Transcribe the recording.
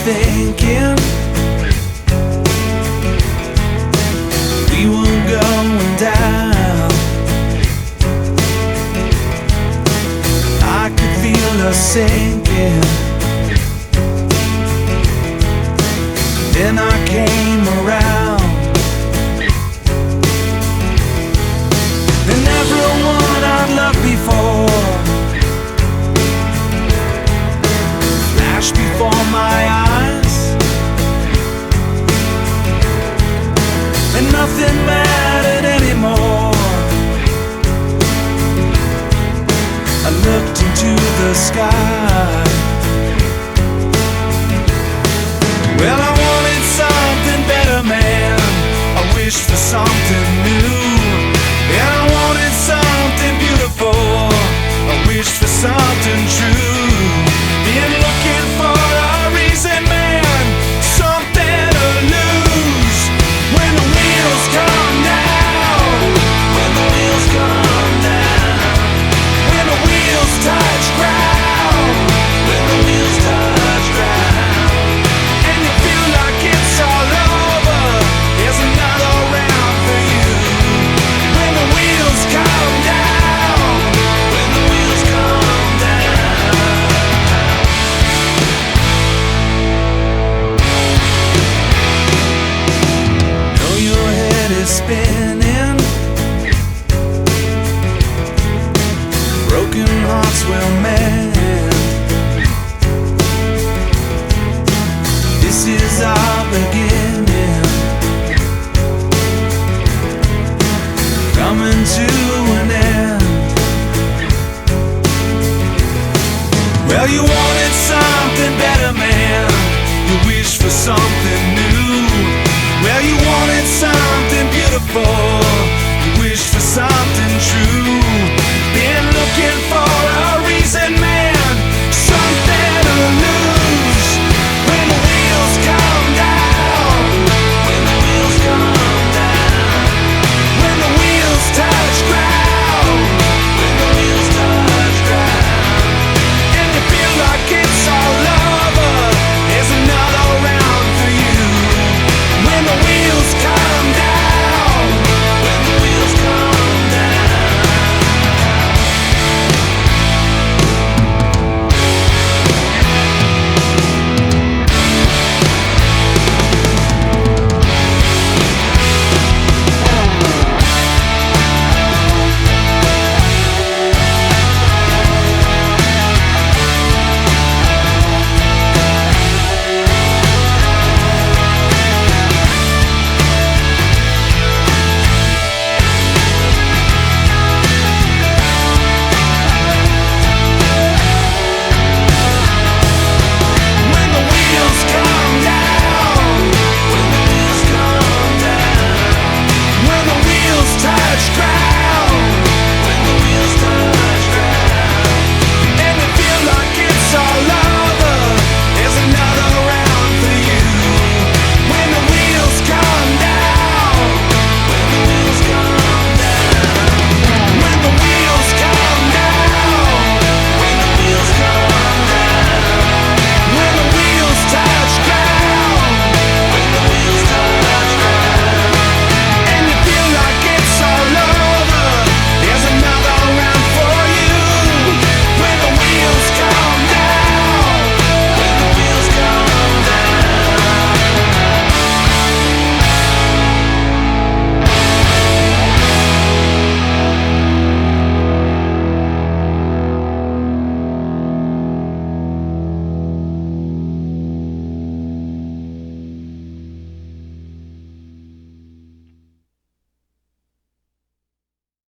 thinking we were going down. I could feel us sinking. Then I came around, and everyone I'd loved before flashed before my eyes, and nothing mattered anymore. I looked into the sky. Well, I wanted something better, man. I wished for something new, and I wanted something beautiful. I wished for something true. Been looking for a reason, man, something to lose. When the wheels come down, when the wheels come down, when the wheels touch ground, when the wheels touch ground, and you feel like it's all over, there's another round for you. When the wheels come down, when the wheels come down. Know your head is spinning, broken hearts will mend. This is our beginning, coming to an end. Well, you wanted something better, man. You wished for something new. Well, you wanted something beautiful. You wished for something true. Been looking for a reason.